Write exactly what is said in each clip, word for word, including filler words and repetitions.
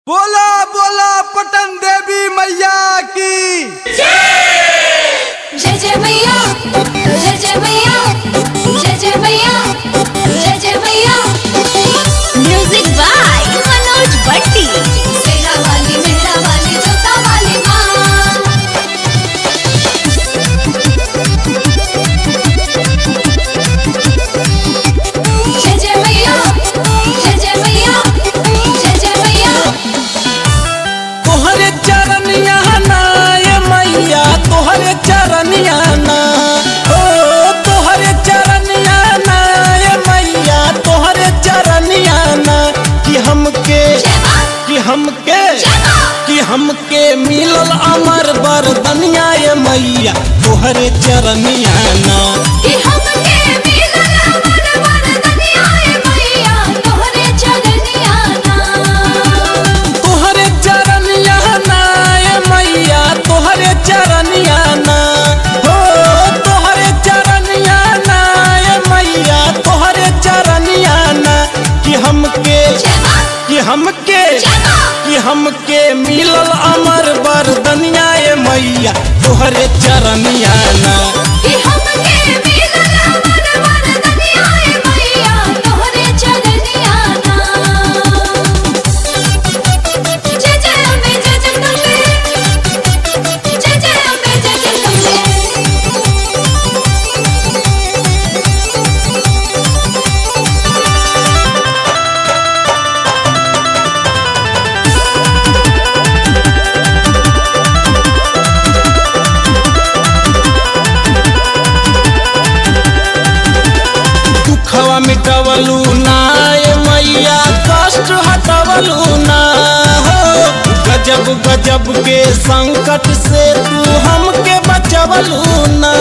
बोला बोला पटन देवी मैया की जय जय मैया जय जय मैया जय जय मैया जय जय मैया। Music by Manoj Bhatti. सेना वाली मेहरा वाली जोता वाली माँ। जय जय मैया जय जय मैया जय जय मैया। तोहरे चरनिया ना ये मैया तोहरे चरनिया ना ओ तोहरे चरनिया ना ये मैया तोहरे चरनिया ना कि हमके कि हमके कि हमके मिलल अमर बरदनिया ये मैया तोहरे चरनिया ना कि हमके मिलल अमर बरदनिया ये मैया तोहरे चरनिया ना। तोहरे चरनिया ना ये मैया तोहरे चरनिया ना हो तोहरे चरनिया ना ये मैया तोहरे चरनिया ना कि हमके कि हमके कि हमके मिलल अमर बरदनिया ये मैया तोहरे चरनिया ना कि हमके मिलल अमर बरदनिया ये मैया तोहरे चरनिया ना। जय जय अम्बे जय जगदम्बे जय जय अम्बे जय जगदम्बे। दुखवा मिटवलू ना ये मैया कष्ट हटवलू ना हो गजब गजब के संकट से तू हमके बचवलू ना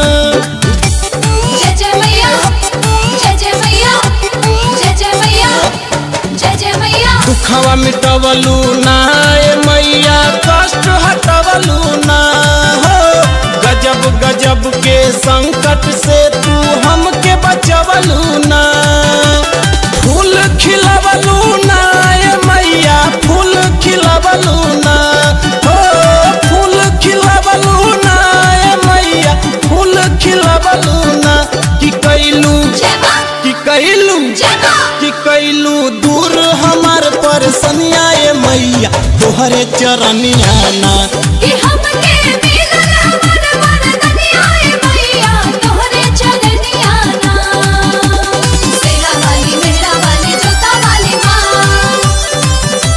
जय जय मैया जय जय मैया जय जय मैया जय जय मैया। दुखवा मिटवलू ना ये मैया कष्ट हटवलू ना हो गजब गजब के संकट से तू हमके बचवलू ना फूल खिलवलू ना ये मैया फूल खिलवलू ना हो फूल खिलवलू ना ये मैया फूल खिलवलू ना कि कैलू कि कैलू कि कैलू दूर हमार परसनिया ये मैया तोहरे चरनिया ना कि हमके मिलल अमर बरदनिया ये मैया तोहरे चरनिया ना। सेना वाली मेहरा वाली जोता वाली माँ।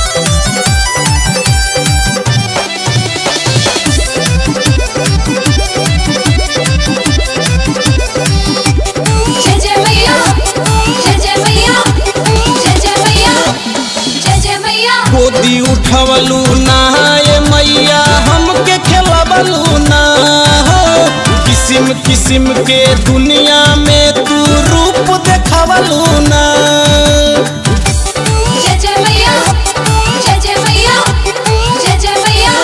जय जय मैया जय जय मैया जय जय मैया जय जय मैया। गोदी उठवलू ना ये मैया हमके खेलवलू ना हो किस्म किस्म के दुनिया में तू रूप देखवलू ना जय जय मैया जय जय मैया जय जय मैया।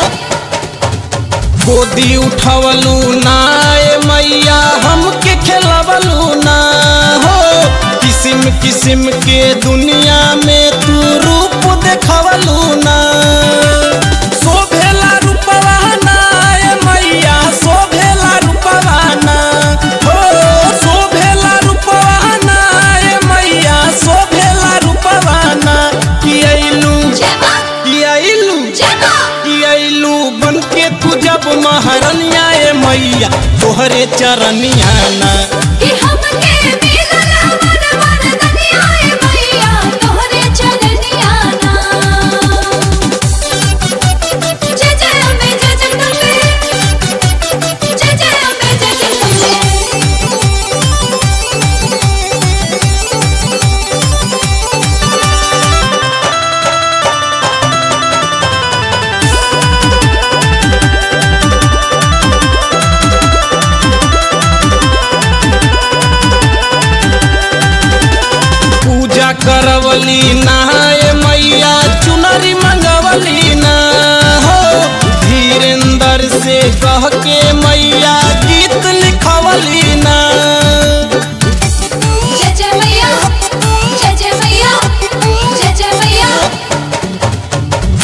गोदी उठवलू ना ये मैया हमके खेलवलू ना हो किस्म किस्म के दुनिया में तू रूप देखवलू ना शोभेला रूपवा ना ये मैया शोभेला रूपवा ना हो शोभेला रूपवा ना ये मैया शोभेला रूपवा ना कि अइलू कि अइलू कि अइलू बनके तू जब महारनिया ये मैया तोहरे चरनिया ना कि हमके मिलल अमर बरदनिया ये मैया तोहरे चरनिया ना। जय जय अम्बे जय जगदम्बे जय जय अम्बे जय जगदम्बे। पूजा करवली ना ये मैया चुनरी मंगवली ना हो धीरेंद्र से कह के मैया गीत लिखवली ना जय जय मैया जय जय मैया जय जय मैया।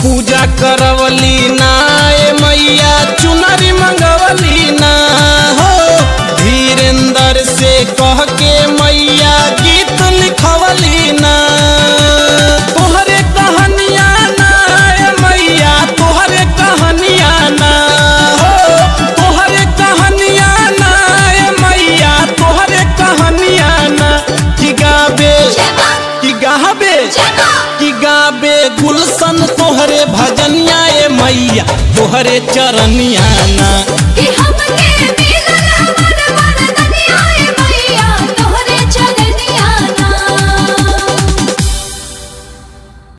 करवली ना ए मैया चुनरी मंगवली ना हो धीरेंद्र से कह के मैया गीत लिखवली ना तोहरे कहानिया ना ए मैया तोहरे कहानिया ना हो तोहरे कहानिया ना ए मैया तोहरे कहानिया ना कि गाबे कि गाबे कि गाबे गुलशन तोहरे भजनिया ए मैया तोहरे चरनिया ना।